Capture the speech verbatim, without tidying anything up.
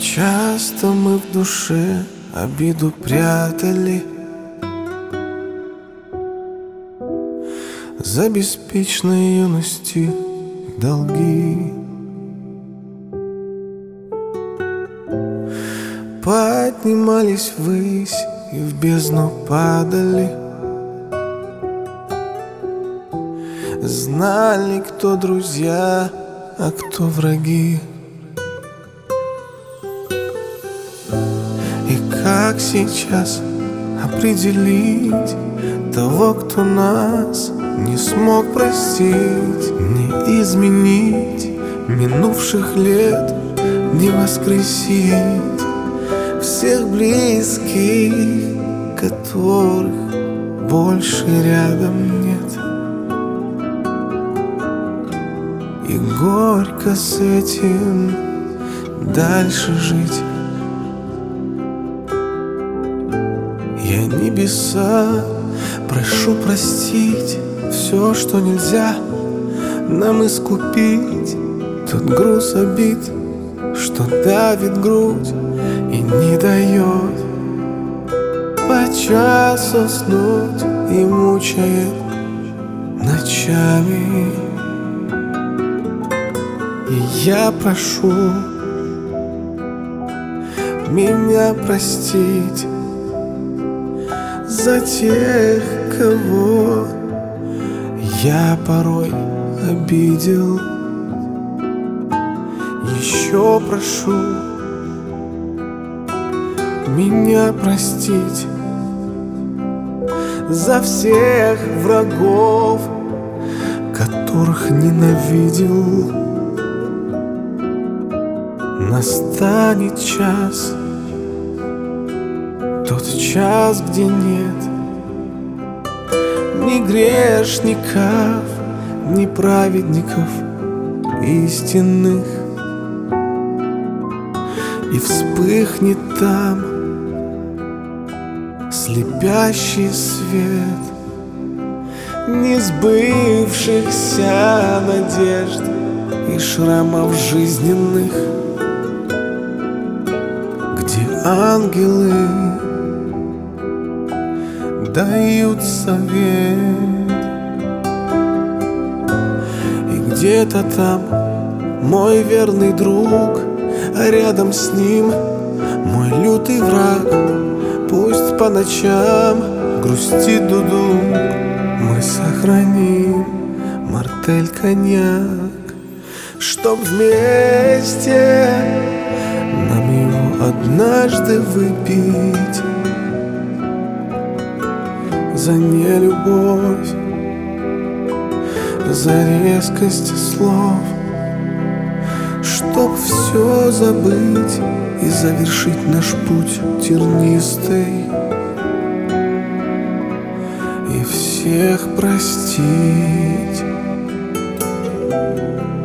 Часто мы в душе обиду прятали за беспечной юности долги. Поднимались ввысь и в бездну падали, знали, кто друзья, а кто враги. И как сейчас определить того, кто нас не смог простить, не изменить минувших лет, не воскресить всех близких, которых больше рядом нет. И горько с этим дальше жить. Я небеса прошу простить все, что нельзя нам искупить. Тот груз обид, что давит грудь и не дает по часу уснуть и мучает ночами. И я прошу меня простить за тех, кого я порой обидел. Еще прошу меня простить за всех врагов, которых ненавидел. Настанет час, тот час, где нет ни грешников, ни праведников истинных, и вспыхнет там слепящий свет несбывшихся надежд и шрамов жизненных, где ангелы дают совет. И где-то там мой верный друг, а рядом с ним мой лютый враг. Пусть по ночам грустит дудук, мы сохраним мартель коньяк, чтоб вместе нам его однажды выпить. За нелюбовь, за резкость слов, чтоб все забыть и завершить наш путь тернистый, и всех простить.